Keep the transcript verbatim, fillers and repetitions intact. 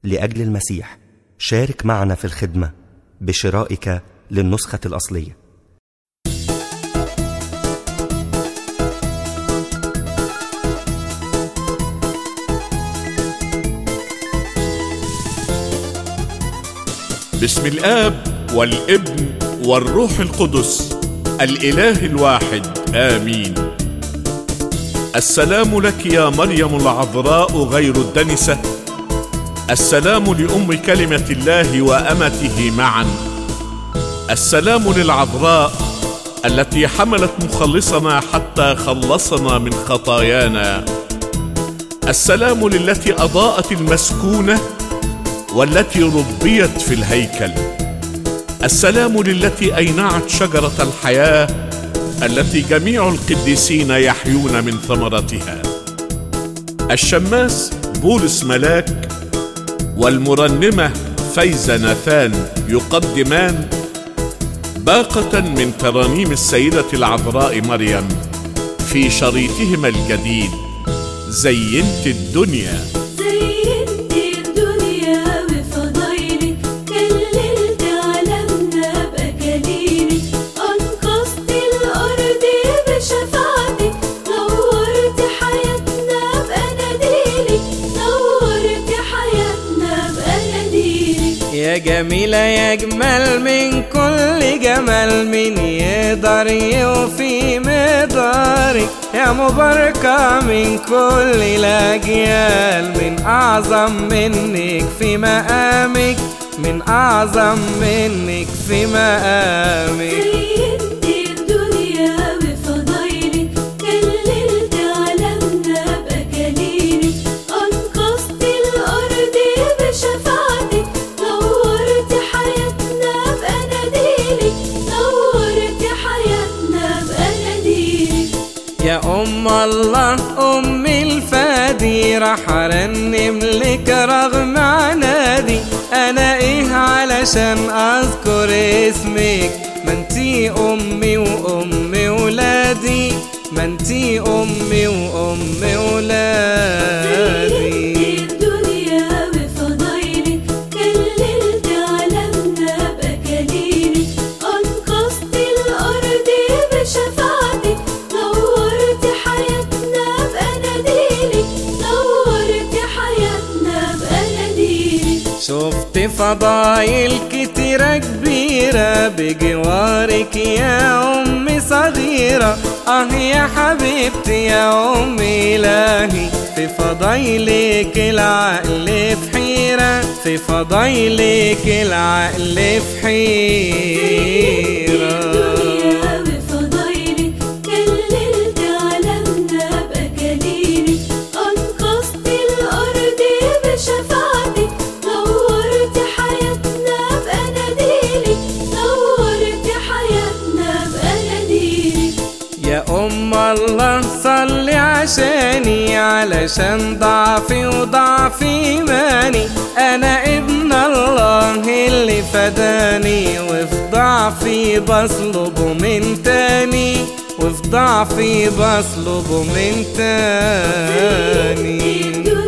لأجل المسيح شارك معنا في الخدمة بشرائك للنسخة الأصلية. باسم الآب والابن والروح القدس الإله الواحد، آمين. السلام لك يا مريم العذراء غير الدنسة، السلام لأم كلمة الله وأمته معا، السلام للعذراء التي حملت مخلصنا حتى خلصنا من خطايانا، السلام للتي أضاءت المسكونة والتي ربيت في الهيكل، السلام للتي أينعت شجرة الحياة التي جميع القديسين يحيون من ثمرتها. الشماس بولس ملاك والمرنمة فايزة ناثان يقدمان باقة من ترانيم السيدة العذراء مريم في شريطهما الجديد زينت الدنيا. يا جميلة يا جمال من كل جمال، من يقدر يوفي مقدارك، يا مباركة من كل الأجيال، من أعظم منك في مقامك، من أعظم منك في مقامك. يا أم الله أم الفادي، راح أرنم لك رغم عنادي، أنا إيه علشان أذكر اسمك، ما انتي أمي وأم ولادي، ما انتي أمي وأم ولادي. شفت فضايل كتيرة كبيرة بجوارك يا أمي صغيرة، آه يا حبيبتي يا أم إلهي، في فضايلك العقل في حيرة، في فضايلك العقل في حيرة. يا أم الله صلي عشاني، علشان ضعفي وضعف إيماني، أنا ابن الله اللي فداني، وفي ضعفي بصلبه من تاني، وفي ضعفي بصلبه من تاني.